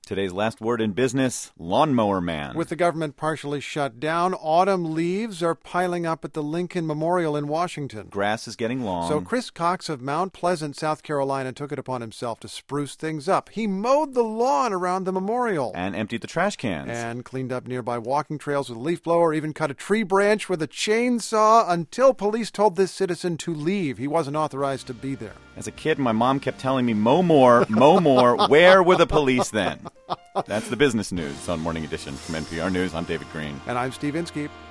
Today's last word in business, lawnmower man. With the government partially shut down, autumn leaves are piling up at the Lincoln Memorial in Washington. Grass is getting long. So Chris Cox of Mount Pleasant, South Carolina, took it upon himself to spruce things up. He mowed the lawn around the memorial. And emptied the trash cans. And cleaned up nearby walking trails with a leaf blower, even cut a tree branch with a chainsaw until police told this citizen to leave. He wasn't authorized to be there. As a kid, my mom kept telling me, mow more, mow more. Where were the police then? That's the business news on Morning Edition. From NPR News, I'm David Green. And I'm Steve Inskeep.